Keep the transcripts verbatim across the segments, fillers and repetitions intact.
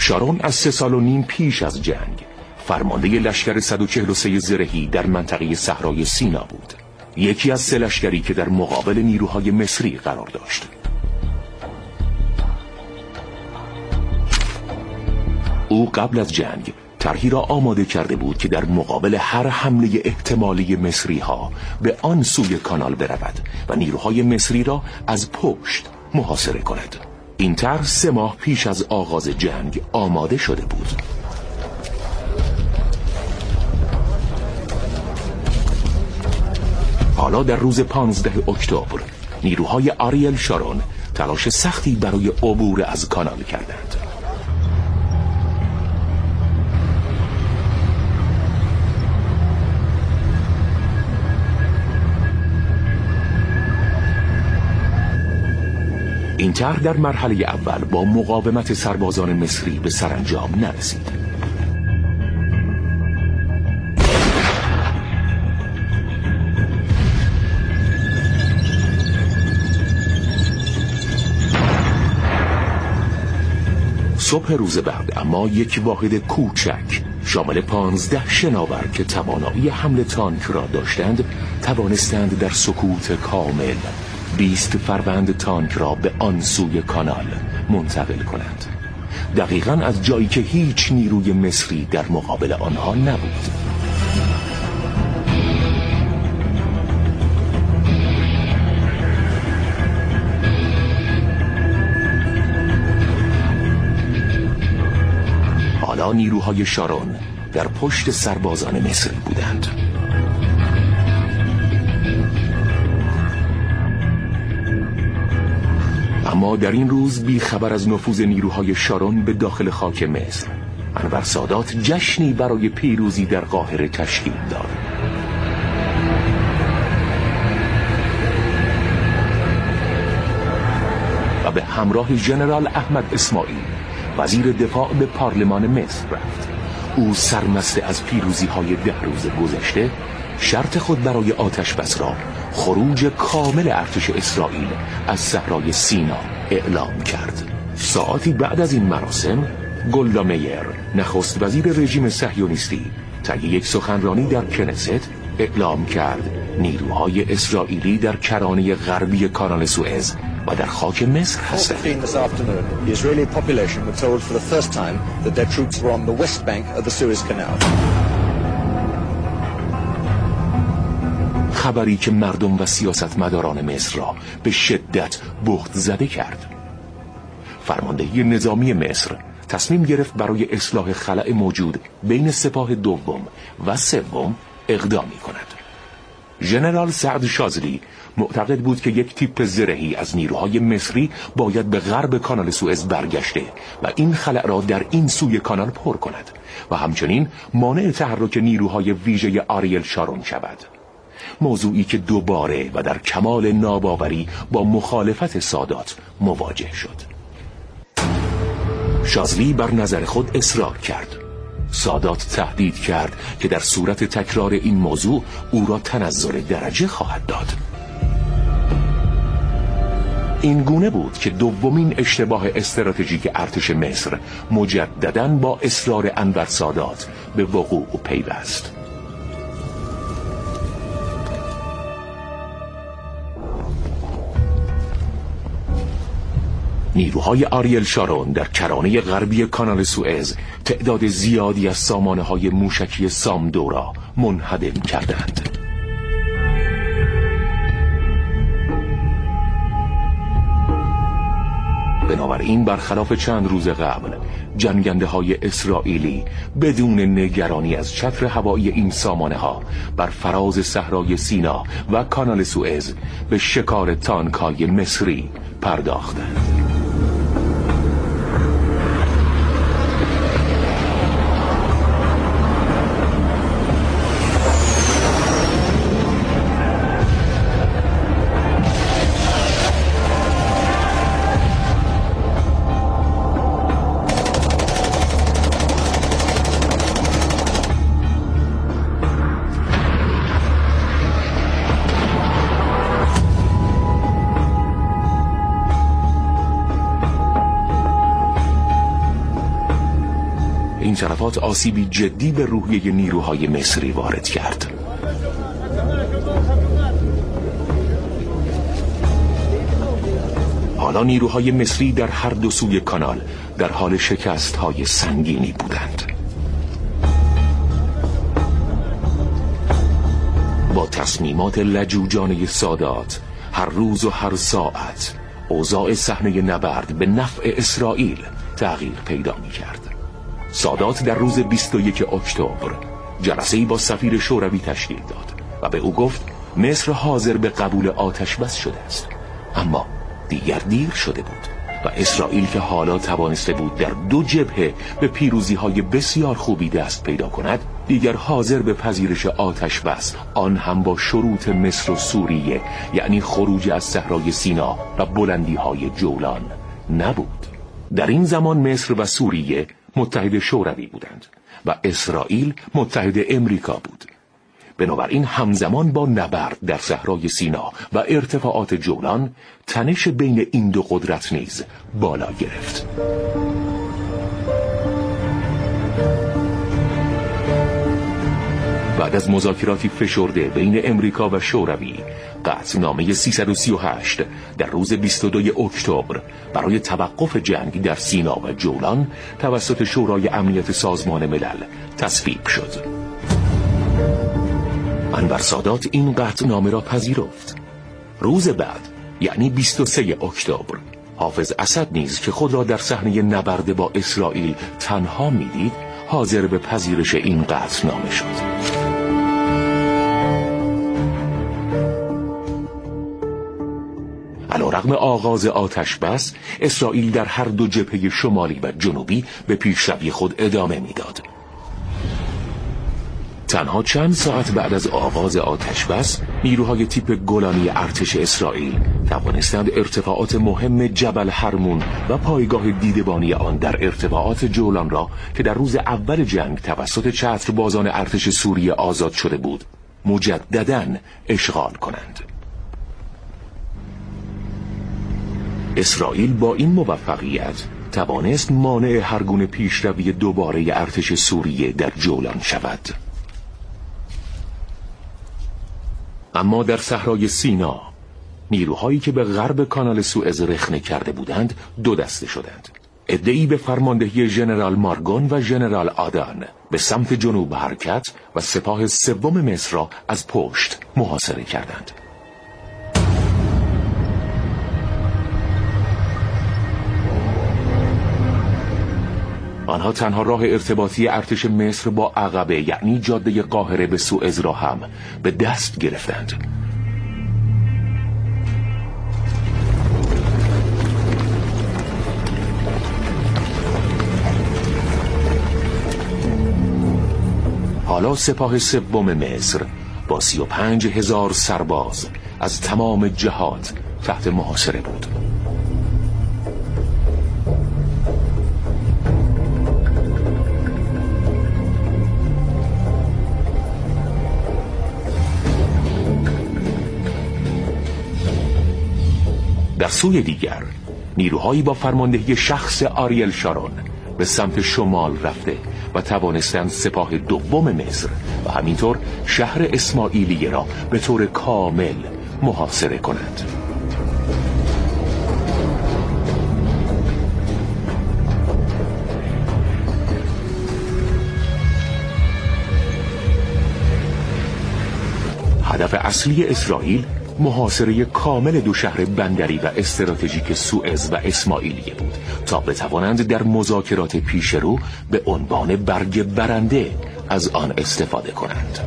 شارون از سه سال و نیم پیش از جنگ فرمانده لشکر صد و چهل و سه زرهی در منطقه صحرای سینا بود، یکی از سه لشکری که در مقابل نیروهای مصری قرار داشت. او قبل از جنگ طرحی را آماده کرده بود که در مقابل هر حمله احتمالی مصری ها به آن سوی کانال برود و نیروهای مصری را از پشت محاصره کند. این طرح سه ماه پیش از آغاز جنگ آماده شده بود. حالا در روز پانزده اکتبر نیروهای آریل شارون تلاش سختی برای عبور از کانال کردند. این طرح در مرحله اول با مقاومت سربازان مصری به سرانجام نرسید. صبح روز بعد اما یک واحد کوچک شامل پانزده شناور که توانایی حمل تانک را داشتند توانستند در سکوت کامل بیست فروند تانک را به آن سوی کانال منتقل کنند، دقیقاً از جایی که هیچ نیروی مصری در مقابل آنها نبود. حالا نیروهای شارون در پشت سربازان مصری بودند. اما در این روز بی خبر از نفوذ نیروهای شارون به داخل خاک مصر، انور سادات جشنی برای پیروزی در قاهره تشکیل داد. و به همراه ژنرال احمد اسماعیل وزیر دفاع به پارلمان مصر رفت. او سرمست از پیروزی های ده روز گذشته شرط خود برای آتش بس را خروج کامل ارتش اسرائیل از صحرای سینا اعلام کرد. ساعتی بعد از این مراسم گولدا میر نخست وزیر رژیم صهیونیستی طی یک سخنرانی در کنست اعلام کرد نیروهای اسرائیلی در کرانه غربی کانال سوئز و در خاک مصر هستند. خبری که مردم و سیاستمداران مصر را به شدت بهت زده کرد. فرماندهی نظامی مصر تصمیم گرفت برای اصلاح خلأ موجود بین سپاه دوم و سوم اقدامی کند. ژنرال سعد شاذلی معتقد بود که یک تیپ زرهی از نیروهای مصری باید به غرب کانال سوئز برگشته و این خلأ را در این سوی کانال پر کند و همچنین مانع تحرک نیروهای ویژه آریل شارون شود. موضوعی که دوباره و در کمال ناباوری با مخالفت سادات مواجه شد. شاذلی بر نظر خود اصرار کرد. سادات تهدید کرد که در صورت تکرار این موضوع او را تنزل درجه خواهد داد. این گونه بود که دومین اشتباه استراتژیک ارتش مصر مجدداً با اصرار انور سادات به وقوع پیوست. نیروهای آریل شارون در کرانه غربی کانال سوئز تعداد زیادی از سامانه‌های موشکی سامدو را منهدم کردند. بنابراین برخلاف چند روز قبل جنگنده های اسرائیلی بدون نگرانی از چتر هوایی این سامانه ها بر فراز صحرای سینا و کانال سوئز به شکار تانک‌های مصری پرداختند. این تلفات آسیبی جدی به روحیه نیروهای مصری وارد کرد. حالا نیروهای مصری در هر دو سوی کانال در حال شکست‌های سنگینی بودند. با تصمیمات لجوجانه سادات هر روز و هر ساعت اوضاع صحنه نبرد به نفع اسرائیل تغییر پیدا می‌کرد. سادات در روز بیست و یکم اکتبر جلسه‌ای با سفیر شوروی تشکیل داد و به او گفت مصر حاضر به قبول آتش بس شده است، اما دیگر دیر شده بود و اسرائیل که حالا توانسته بود در دو جبهه به پیروزی‌های بسیار خوبی دست پیدا کند، دیگر حاضر به پذیرش آتش بس، آن هم با شروط مصر و سوریه، یعنی خروج از صحرای سینا و بلندی‌های جولان نبود. در این زمان مصر و سوریه متحد شوروی بودند و اسرائیل متحد امریکا بود. بنابراین همزمان با نبرد در صحرای سینا و ارتفاعات جولان، تنش بین این دو قدرت نیز بالا گرفت. بعد از مذاکراتی فشرده بین امریکا و شوروی، قطعنامه سیصد و سی و هشت در روز بیست و دوم اکتبر برای توقف جنگ در سینا و جولان توسط شورای امنیت سازمان ملل تصویب شد. انور سادات این قطعنامه را پذیرفت. روز بعد، یعنی بیست و سوم اکتبر، حافظ اسد نیز که خود را در صحنه نبرد با اسرائیل تنها میدید، حاضر به پذیرش این قطعنامه شد. علیرغم آغاز آتش بس، اسرائیل در هر دو جبهه شمالی و جنوبی به پیشروی خود ادامه میداد. تنها چند ساعت بعد از آغاز آتش بس، نیروهای تیپ گولانی ارتش اسرائیل توانستند ارتفاعات مهم جبل هرمون و پایگاه دیدبانی آن در ارتفاعات جولان را که در روز اول جنگ توسط چتربازان ارتش سوریه آزاد شده بود، مجدداً اشغال کنند. اسرائیل با این موفقیت توانست مانع هر گونه پیشروی دوباره ارتش سوریه در جولان شود. اما در صحرای سینا، نیروهایی که به غرب کانال سوئز رخنه کرده بودند دو دسته شدند. عده‌ای به فرماندهی ژنرال مارگون و ژنرال آدان به سمت جنوب حرکت و سپاه سوم مصر را از پشت محاصره کردند. آنها تنها راه ارتباطی ارتش مصر با عقبه، یعنی جاده قاهره به سوئز را هم به دست گرفتند. حالا سپاه سوم مصر با سی و پنج هزار سرباز از تمام جهات تحت محاصره بود. در سوی دیگر، نیروهایی با فرماندهی شخص آریل شارون به سمت شمال رفته و توانستند سپاه دوم مصر و همینطور شهر اسماعیلیه را به طور کامل محاصره کنند. هدف اصلی اسرائیل محاصره کامل دو شهر بندری و استراتژیک سوئز و اسماعیلیه بود تا بتوانند در مذاکرات پیش رو به عنوان برگ برنده از آن استفاده کنند.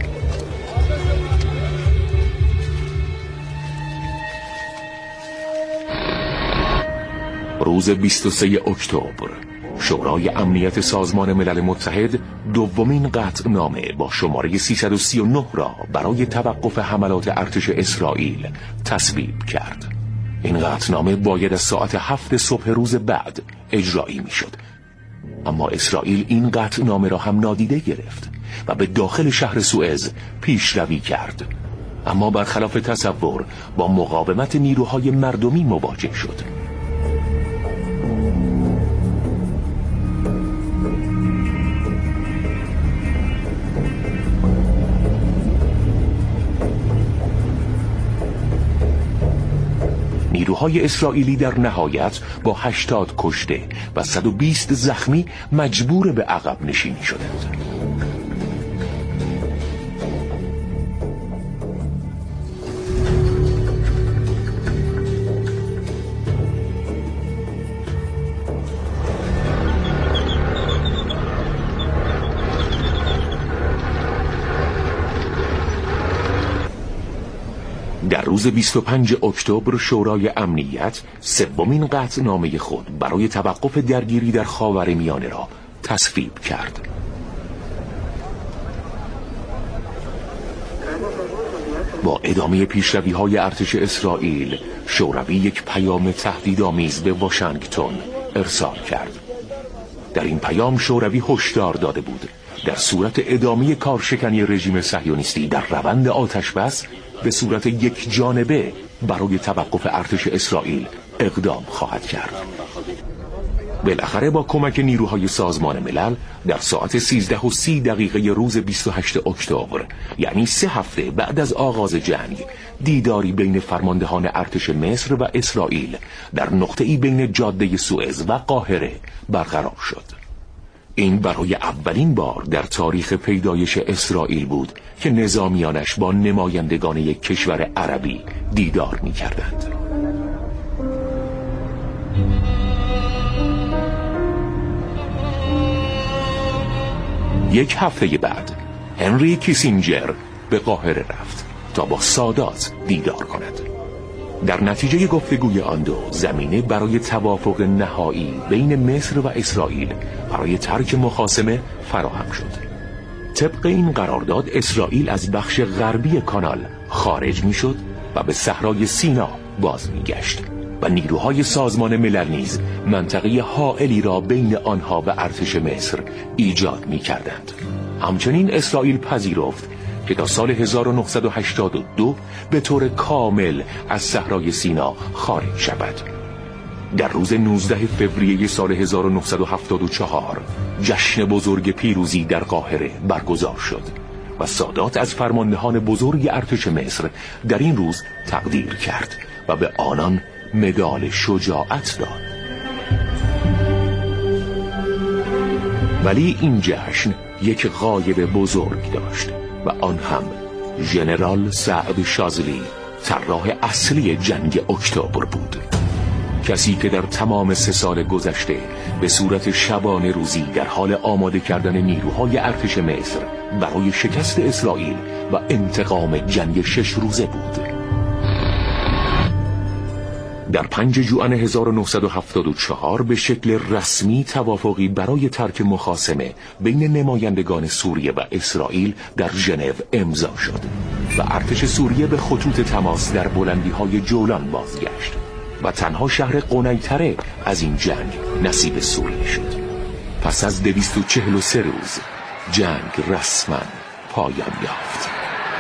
روز بیست و سوم اکتبر شورای امنیت سازمان ملل متحد دومین قطعنامه با شماره سیصد و سی و نه را برای توقف حملات ارتش اسرائیل تصویب کرد. این قطعنامه باید از ساعت هفت صبح روز بعد اجرایی می شد. اما اسرائیل این قطعنامه را هم نادیده گرفت و به داخل شهر سوئز پیشروی کرد. اما برخلاف تصور با مقاومت نیروهای مردمی مواجه شد. نیروهای اسرائیلی در نهایت با هشتاد کشته و صد و بیست زخمی مجبور به عقب نشینی شدند. در روز بیست و پنجم اکتبر شورای امنیت سومین قطعنامه خود برای توقف درگیری در خاورمیانه را تصویب کرد. با ادامه پیشروی‌های ارتش اسرائیل، شوروی یک پیام تهدیدآمیز به واشنگتن ارسال کرد. در این پیام شوروی هشدار داده بود در صورت ادامه کارشکنی رژیم صهیونیستی در روند آتش‌بس به صورت یک جانبه برای توقف ارتش اسرائیل اقدام خواهد کرد. بالاخره با کمک نیروهای سازمان ملل در ساعت سیزده و سی دقیقه روز بیست و هشتم اکتبر، یعنی سه هفته بعد از آغاز جنگ، دیداری بین فرماندهان ارتش مصر و اسرائیل در نقطه‌ای بین جاده سوئز و قاهره برقرار شد. این برای اولین بار در تاریخ پیدایش اسرائیل بود که نظامیانش با نمایندگان یک کشور عربی دیدار می کردند. یک هفته بعد هنری کیسینجر به قاهره رفت تا با سادات دیدار کند. در نتیجه گفتگوی آن دو زمینه برای توافق نهایی بین مصر و اسرائیل برای ترک مخاصمه فراهم شد. طبق این قرارداد اسرائیل از بخش غربی کانال خارج می شد و به صحرای سینا باز می گشت و نیروهای سازمان ملل نیز منطقه حائلی را بین آنها و ارتش مصر ایجاد می کردند. همچنین اسرائیل پذیرفت که تا سال هزار و نهصد و هشتاد و دو به طور کامل از صحرای سینا خارج شود. در روز نوزدهم فوریه سال هزار و نهصد و هفتاد و چهار جشن بزرگ پیروزی در قاهره برگزار شد و سادات از فرماندهان بزرگ ارتش مصر در این روز تقدیر کرد و به آنان مدال شجاعت داد. ولی این جشن یک غایب بزرگ داشت و آن هم ژنرال سعد شاذلی، طراح اصلی جنگ اکتبر بود. کسی که در تمام سه سال گذشته به صورت شبانه روزی در حال آماده کردن نیروهای ارتش مصر برای شکست اسرائیل و انتقام جنگ شش روزه بود. در پنجم ژوئن هزار و نهصد و هفتاد و چهار به شکل رسمی توافقی برای ترک مخاصمه بین نمایندگان سوریه و اسرائیل در ژنو امضا شد و ارتش سوریه به خطوط تماس در بلندی‌های جولان بازگشت و تنها شهر قنیطره از این جنگ نصیب سوریه شد. پس از دویست و چهل و سه روز جنگ رسما پایان یافت.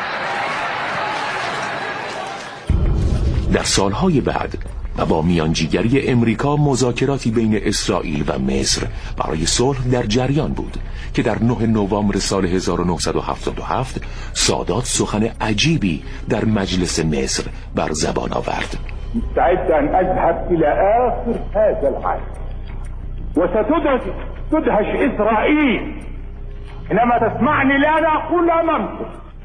در سالهای بعد و با میانجیگری امریکا مذاکراتی بین اسرائیل و مصر برای صلح در جریان بود که در نهم نوامبر سال هزار و نهصد و هفتاد و هفت سادات سخن عجیبی در مجلس مصر بر زبان آورد. مستعد أن أذهب إلى آخر هذا العام وستدهش تدهش إسرائيل حينما تسمعني لا أقول أمامكم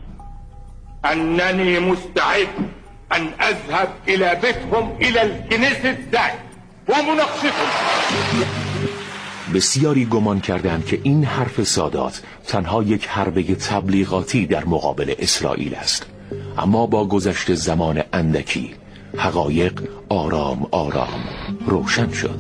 أنني مستعد أن أذهب إلى بيتهم إلى الكنيسة ذات ومناقشتهم. بسیاری گمان کردند که این حرف سادات تنها یک حربه تبلیغاتی در مقابل اسرائیل است، اما با گذشت زمان اندکی حقایق آرام آرام روشن شد.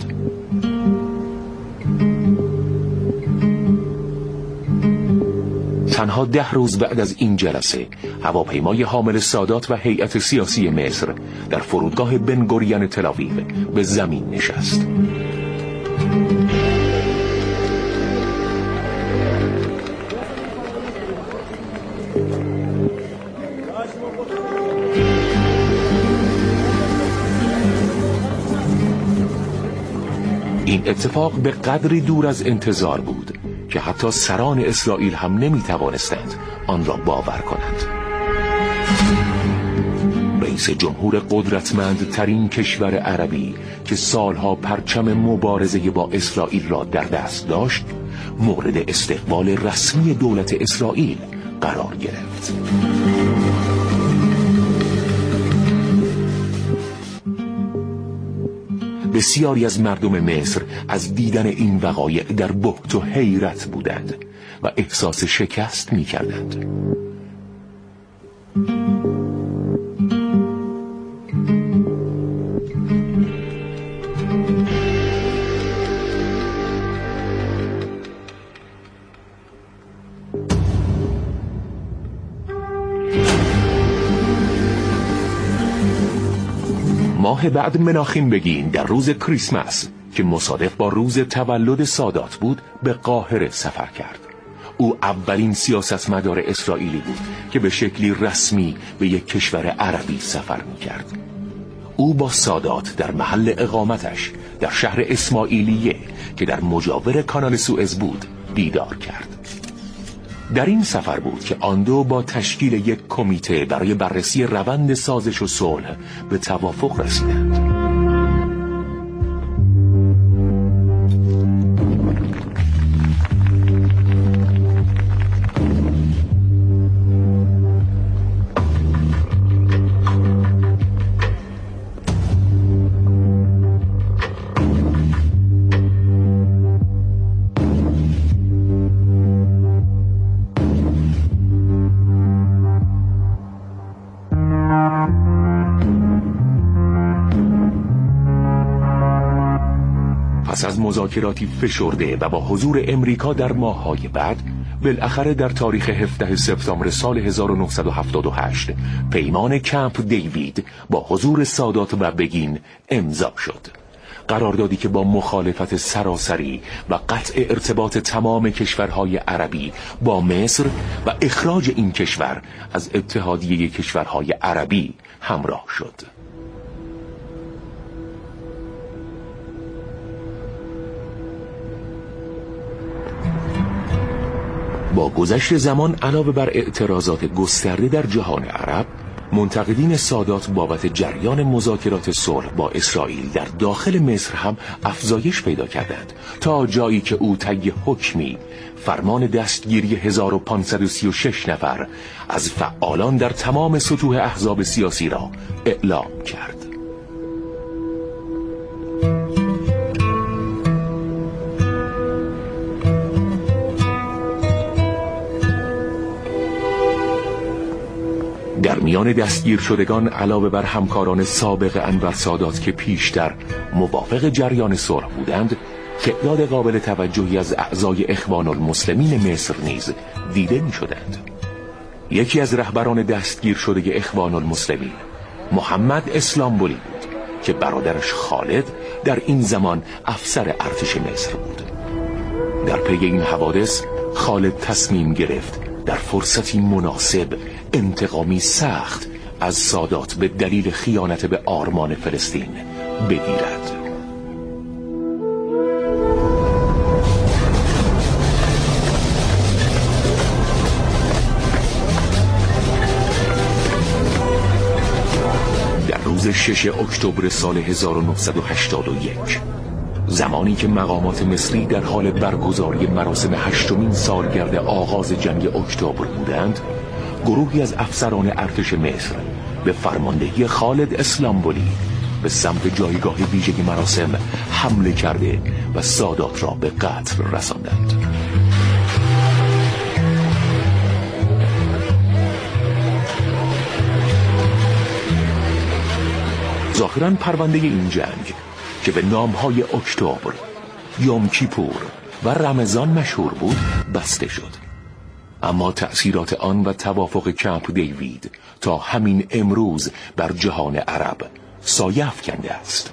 تنها ده روز بعد از این جلسه هواپیمای حامل سادات و هیئت سیاسی مصر در فرودگاه بن گوریون تل آویو به زمین نشست. این اتفاق به قدری دور از انتظار بود که حتی سران اسرائیل هم نمی توانستند آن را باور کنند. به رئیس جمهور قدرتمند ترین کشور عربی که سالها پرچم مبارزه با اسرائیل را در دست داشت مورد استقبال رسمی دولت اسرائیل قرار گرفت. بسیاری از مردم مصر از دیدن این وقایع در بهت و حیرت بودند و احساس شکست می کردند. ماه بعد مناخیم بگین در روز کریسمس که مصادف با روز تولد سادات بود به قاهره سفر کرد. او اولین سیاستمدار اسرائیلی بود که به شکلی رسمی به یک کشور عربی سفر می‌کرد. او با سادات در محل اقامتش در شهر اسماعیلیه که در مجاور کانال سوئز بود دیدار کرد. در این سفر بود که آن دو با تشکیل یک کمیته برای بررسی روند سازش و صلح به توافق رسیدند. پس از مذاکراتی فشرده و با حضور امریکا در ماه‌های بعد بالاخره در تاریخ هفدهم سپتامبر سال هزار و نهصد و هفتاد و هشت پیمان کمپ دیوید با حضور سادات و بگین امضا شد. قراردادی که با مخالفت سراسری و قطع ارتباط تمام کشورهای عربی با مصر و اخراج این کشور از اتحادیه کشورهای عربی همراه شد. با گذشت زمان علاوه بر اعتراضات گسترده در جهان عرب، منتقدین سادات بابت جریان مذاکرات صلح با اسرائیل در داخل مصر هم افزایش پیدا کردند تا جایی که او طی حکمی فرمان دستگیری هزار و پانصد و سی و شش نفر از فعالان در تمام سطوح احزاب سیاسی را اعلام کرد. در میان دستگیر شدگان علاوه بر همکاران سابق انور سادات که پیشتر موافق جریان صلح بودند، تعداد قابل توجهی از اعضای اخوان المسلمین مصر نیز دیده می شدند. یکی از رهبران دستگیر شده اخوان المسلمین محمد اسلامبولی بود که برادرش خالد در این زمان افسر ارتش مصر بود. در پی این حوادث خالد تصمیم گرفت در فرصتی مناسب انتقامی سخت از سادات به دلیل خیانت به آرمان فلسطین بگیرد. در روز ششم اکتبر سال هزار و نهصد و هشتاد و یک، زمانی که مقامات مصری در حال برگزاری مراسم هشتمین سالگرد آغاز جنگ اکتبر بودند، گروهی از افسران ارتش مصر به فرماندهی خالد اسلامبولی به سمت جایگاه ویژه مراسم حمله کرده و سادات را به قتل رساندند. ظاهراً پرونده این جنگ که به نامهای اکتبر، یوم کیپور و رمضان مشهور بود بسته شد، اما تأثیرات آن و توافق کمپ دیوید تا همین امروز بر جهان عرب سایه افکنده است.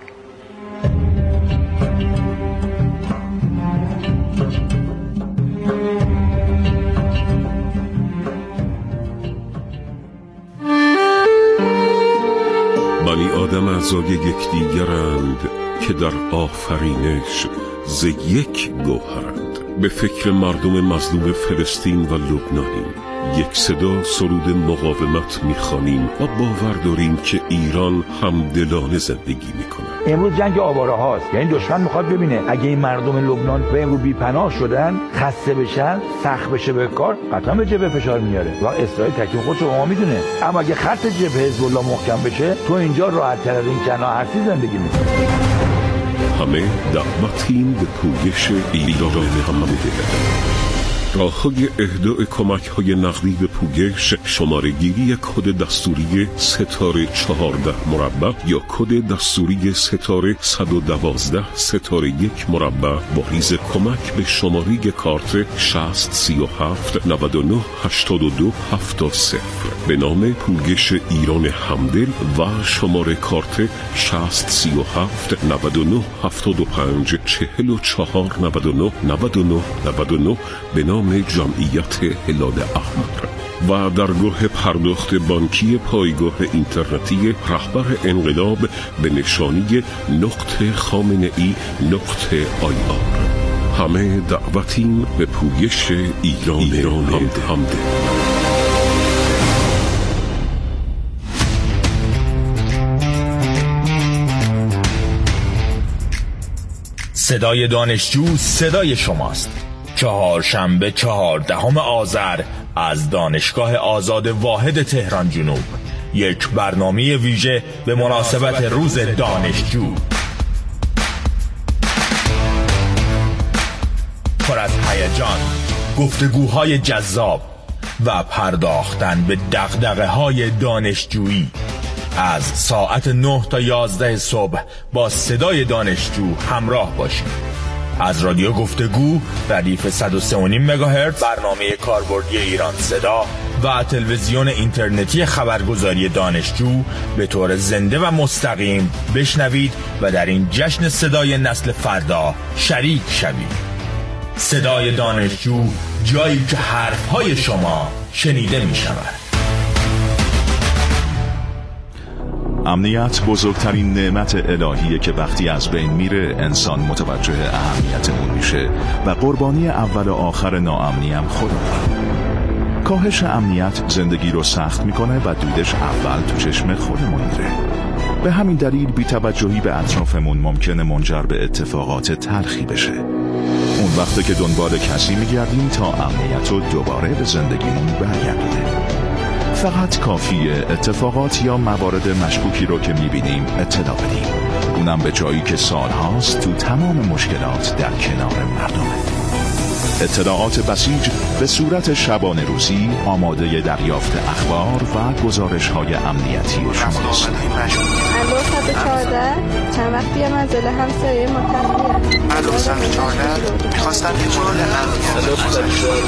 بنی آدم اعضای یکدیگرند که در آفرینش ز یک گوهرند. به فکر مردم مظلوم فلسطین و لبنانیم. یک صدا سرود مقاومت میخوانیم و باور داریم که ایران همدلانه زندگی میکنه. امروز جنگ آواره هاست، یعنی دشمن میخواد ببینه اگه این مردم لبنان به امروز بی‌پناه شدن، خسته بشن، سخت بشه به کار، قطعا به جبهه فشار میاره و اسرائیل تکلیف خودش رو میدونه. اما اگه خط جبهه حزب الله محکم بشه، تو اینجا راحت تر از این کناهرسی زندگی میکنی. همه دعوتیم به پویش ایران همدل. راه‌های اهدای کمک‌های نقدی به پویش، شماره‌گیری کد دستوری ستاره چهارده مربع یا کد دستوری ستاره صد و دوازده ستاره یک مربع با ریز کمک به شماره کارت شصت سی و هفت نود و نه هشتاد و دو هفتاد صفر به نام پویش ایران همدل و شماره کارت شصت سی و هفت نود و نه هفتاد و پنج چهل و چهار نود و نه نود و نه نود و نه به نام جمعیت هلال احمر و درگاه پرداخت بانکی پایگاه اینترنتی رهبر انقلاب به نشانی نقطه خامنه ای نقطه آی آر. همه دعوتیم به پویش ایران, ایران همدل. صدای دانشجو صدای شماست. چهارشنبه چهاردهم آذر از دانشگاه آزاد واحد تهران جنوب، یک برنامه ویژه به مناسبت روز دانشجو. پر از هیجان، گفتگوهای جذاب و پرداختن به دغدغه‌های دانشجویی. از ساعت نه تا یازده صبح با صدای دانشجو همراه باشید. از رادیو گفتگو ردیف صد و سه و نیم مگاهرتز، برنامه کاربردی ایران صدا و تلویزیون اینترنتی خبرگزاری دانشجو به طور زنده و مستقیم بشنوید و در این جشن صدای نسل فردا شریک شوید. صدای دانشجو، جایی که حرفهای شما شنیده می شود. امنیت بزرگترین نعمت الهیه که وقتی از بین میره انسان متوجه اهمیت اون میشه و قربانی اول و آخر ناامنی هم خودمون. کاهش امنیت زندگی رو سخت میکنه و دودش اول تو چشم خودمون میره. به همین دلیل بی‌توجهی به اطرافمون ممکنه منجر به اتفاقات تلخی بشه. اون وقته که دنبال کسی میگردیم تا امنیت رو دوباره به زندگیمون برگردونه. فقط کافیه اتفاقات یا موارد مشکوکی رو که میبینیم اطلاع بدیم، اونم به جایی که سالهاست تو تمام مشکلات در کنار مردمه. اطلاعات بسیج به صورت شبانه روزی آماده دریافت اخبار و گزارش‌های امنیتی شماست. الو صد و چهارده چند وقت یه منزل همسایه متهمیه. الو صد و چهارده میخواستم یه مورد امنیت. الو صد و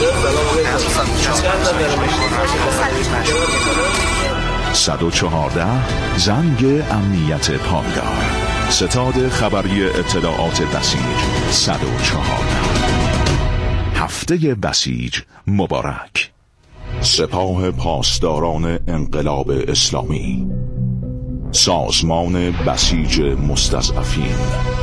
چهارده صد و چهارده زنگ امنیت پایدار، ستاد خبری اطلاعات بسیج. صد و چهارده هفته بسیج مبارک. سپاه پاسداران انقلاب اسلامی، سازمان بسیج مستضعفین.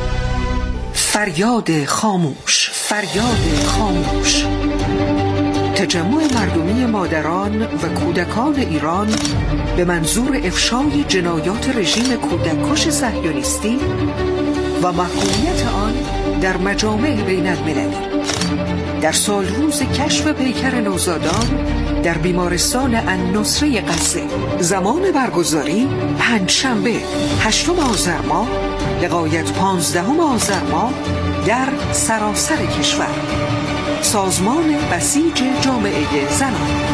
فریاد خاموش، فریاد خاموش. تجمع مردمی مادران و کودکان ایران به منظور افشای جنایات رژیم کودککش صهیونیستی و محکومیت آن در مجامع بین المللی. در سال روز کشف پیکر نوزادان در بیمارستان النصره غزه. زمان برگزاری پنجشنبه هشتم آذر ماه لغایت پانزدهم آذر ماه در سراسر کشور. سازمان بسیج جامعه زنان.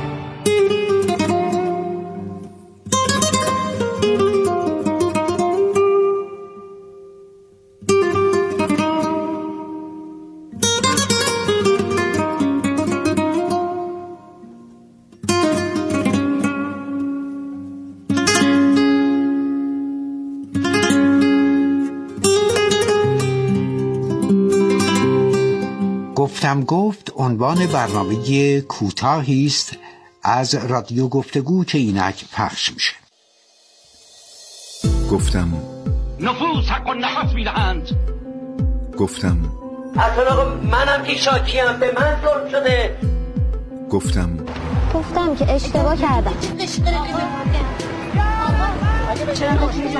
گفتم گفت عنوان برنامه کوتاهی است از رادیو گفتگو که اینک پخش میشه. گفتم نفوس حق و نفس میدهند. گفتم اصلا آقا منم که شاکیم، به من ظلم شده. گفتم گفتم که اشتباه کردم. چرا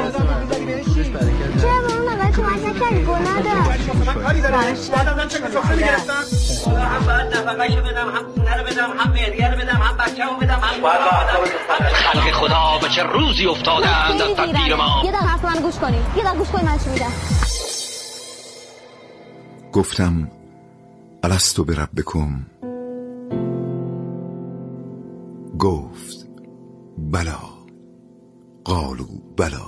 مامان اول کمک نکردی؟ گناه دارم. کاری دارم. بعدم چه سفره میگرفتم؟ هم باید نفقه‌شو بدم، هم خونه رو بدم، هم مهریه رو بدم، هم بچه‌مو بدم، هم خلق خدا به چه روزی افتادند از تدبیر ما. یه دقیقه حرف منو گوش کنی. یه دقیقه گوش کنی من چی میگم. گفتم الستو بربکم، گفت بلا، قالوا بلا.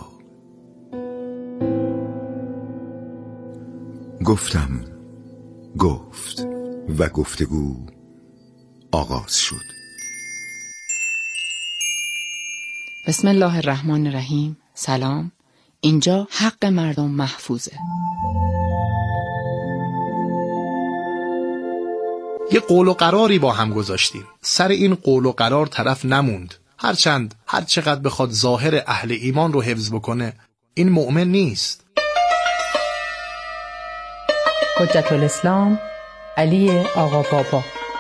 گفتم، گفت و گفتگو آغاز شد. بسم الله الرحمن الرحیم. سلام. اینجا حق مردم محفوظه. یه قول و قراری با هم گذاشتیم. سر این قول و قرار طرف نموند. هرچند هر چقدر بخواد ظاهر اهل ایمان رو حفظ بکنه، این مؤمن نیست. حجت الاسلام علی آقا بابا.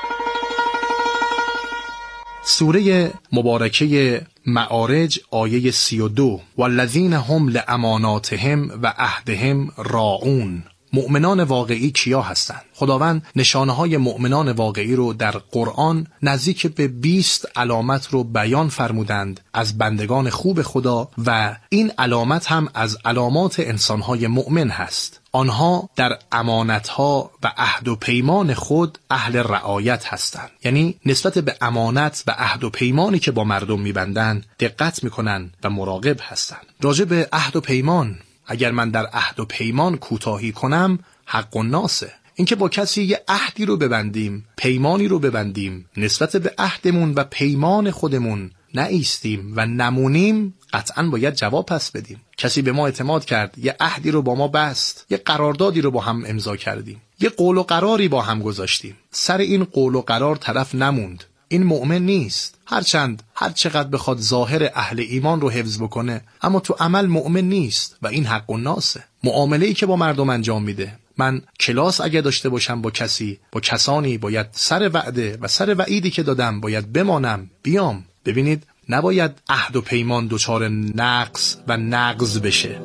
سوره مبارکه معارج آیه سی و دو: والذین هم لاماناتهم و عهدهم راعون. مؤمنان واقعی کیا هستند؟ خداوند نشانه‌های مؤمنان واقعی رو در قرآن نزدیک به بیست علامت رو بیان فرمودند از بندگان خوب خدا و این علامت هم از علامات انسان‌های مؤمن هست. آنها در امانت‌ها و عهد و پیمان خود اهل رعایت هستند. یعنی نسبت به امانت و عهد و پیمانی که با مردم می‌بندند دقت می‌کنند و مراقب هستند. راجع به عهد و پیمان، اگر من در عهد و پیمان کوتاهی کنم حق الناسه. اینکه با کسی یه عهدی رو ببندیم، پیمانی رو ببندیم، نسبت به عهدمون و پیمان خودمون نایستیم و نمونیم، قطعاً باید جواب پس بدیم. کسی به ما اعتماد کرد، یه عهدی رو با ما بست، یه قراردادی رو با هم امضا کردیم، یه قول و قراری با هم گذاشتیم. سر این قول و قرار طرف نموند، این مؤمن نیست. هرچند هر چقدر بخواد ظاهر اهل ایمان رو حفظ بکنه، اما تو عمل مؤمن نیست و این حق الناسه. معامله‌ای که با مردم انجام میده، من کلاس اگه داشته باشم با کسی، با کسانی، باید سر وعده و سر وعیدی که دادم باید بمانم، بیام. ببینید، نباید عهد و پیمان دچار نقص و نقض بشه.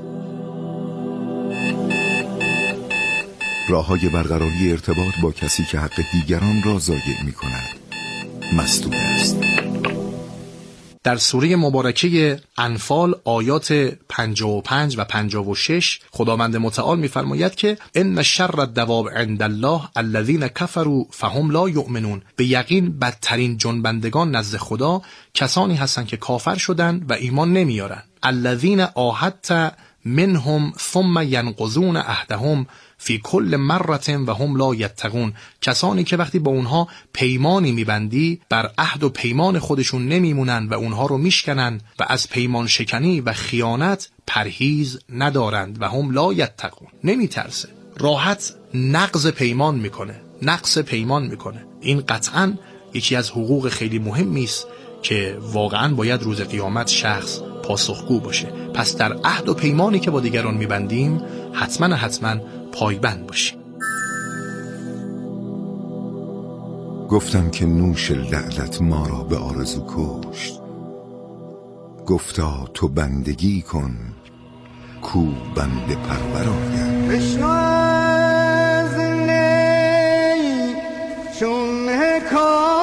راه‌های برقراری ارتباط با کسی که حق دیگران را ضایع می‌کند مسدود است. در سوره مبارکه انفال آیات پنجاه و پنج و پنجاه و شش خداوند متعال می‌فرماید که ان شر الدواب عند الله الذين كفروا فهم لا يؤمنون. به یقین بدترین جنبندگان نزد خدا کسانی هستند که کافر شدند و ایمان نمیارن. الذين عاهدت منهم ثم ينقضون عهدهم فی کل مرة و هم لا یتقون. کسانی که وقتی با اونها پیمانی میبندی بر عهد و پیمان خودشون نمیمونن و اونها رو میشکنن و از پیمان شکنی و خیانت پرهیز ندارند و هم لا یتقون. نمیترسه، راحت نقض پیمان میکنه، نقض پیمان میکنه. این قطعاً یکی از حقوق خیلی مهمی است که واقعاً باید روز قیامت شخص پاسخگو باشه. پس در عهد و پیمانی که با دیگران میبندیم حتما حتما پایبند باشیم. گفتم که نوش لعلت ما را به آرزو کشت، گفتا تو بندگی کن کو بنده پرور آید. بشنو از نی چون حکایت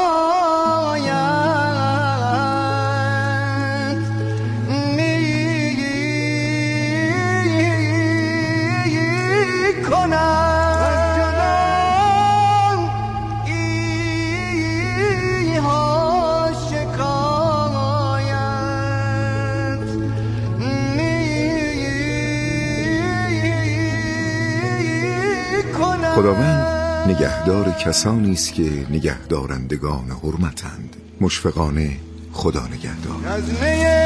خداوند نگهدار کسانی است که نگهدارندگان حرمتند. مشفقانه خدا نگهدار.